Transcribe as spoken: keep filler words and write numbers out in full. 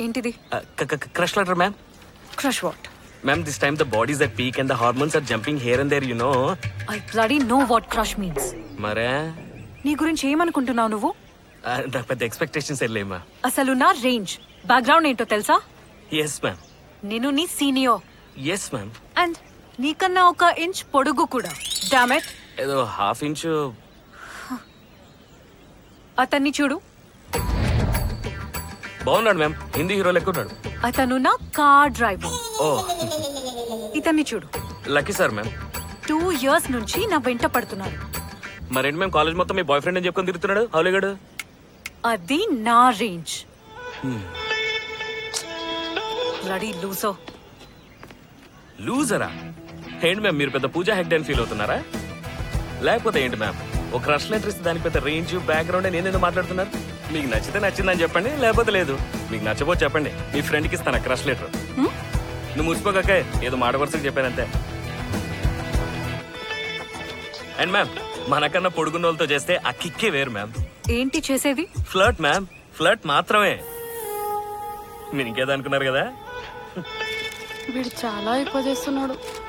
ఏంటిది? Crush letter ma'am. Crush what? Ma'am, this time the body's at peak and the hormones are jumping here and there, you know. I bloody know what crush means. మరే నీ గురించి ఏమనుకుంటున్నావు నువ్వు? నాకు పెద్ద expectations లేమా. అసలు నా రేంజ్ బ్యాక్గ్రౌండ్ ఏంటో తెలుసా? Yes ma'am. నేను నీ సీనియర్. Yes ma'am. అండ్ నీకన్నా ఒక ఇంచ్ పొడుగు కూడా. Damn it. ఏదో హాఫ్ ఇంచ్. అతన్ని చూడు. బాగున్నాడు మ్యామ్, హిందీ హీరో లెక్క ఉన్నాడు. అతను నా కార్ డ్రైవర్. ఓ. ఇతన్ని చూడు. Lucky sir ma'am. Two years నుంచి నా వెంట పడుతున్నాడు. మరేంటి మ్యామ్, కాలేజ్ మొత్తం మీ బాయ్ ఫ్రెండ్ అని చెప్పుకొని తిరుగుతున్నాడు హౌలిగాడు. అది నా రేంజ్. బ్లడీ లూసో. లూజరా? ఏంటి మ్యామ్, మీరు పెద్ద పూజా హెగ్డే అని ఫీల్ అవుతున్నారా? లేకపోతే ఏంటి మ్యామ్, ఒక క్రష్ లెటర్ ఇస్తే దానికి పెద్ద రేంజ్ బ్యాక్గ్రౌండ్ అని నేనేదో మాట్లాడుతున్నారు? మీకు నచ్చితే నచ్చిందని చెప్పండి, లేకపోతే లేదు. మీకు నచ్చబోతే చెప్పండి, మీ ఫ్రెండ్కి ఇస్తాను క్రష్ లెటర్. నువ్వు మురిసిపోక ఏదో మాట వరుసకు చెప్పానంతే. అండ్ మ్యామ్, మనకన్నా పొడుగున్న వాళ్ళతో చేస్తే ఆ కిక్కే వేరు మ్యామ్. ఏంటి చేసేది? ఫ్లర్ట్ మ్యామ్, ఫ్లర్ట్ మాత్రమే. మీరు ఇంకేదో అనుకున్నారు కదా. వీడు చాలా ఎక్కువ చేస్తున్నాడు.